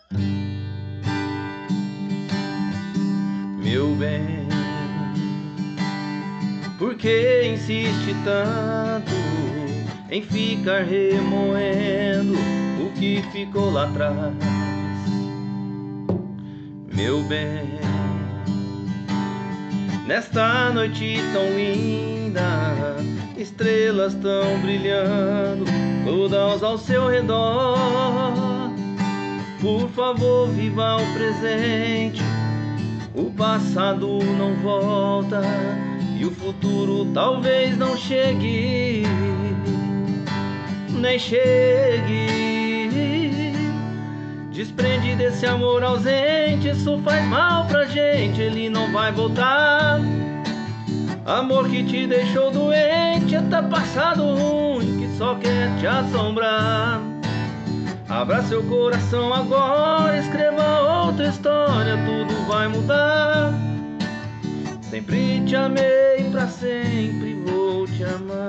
Meu bem, por que insiste tanto em ficar remoendo o que ficou lá atrás? Meu bem, nesta noite tão linda, estrelas tão brilhando, todas ao seu redor. Por favor, viva o presente, o passado não volta e o futuro talvez não chegue, nem chegue. Desprende desse amor ausente, isso faz mal pra gente, ele não vai voltar. Amor que te deixou doente, tá passado ruim que só quer te assombrar. Abra seu coração agora, escreva outra história, tudo vai mudar. Sempre te amei, pra sempre vou te amar.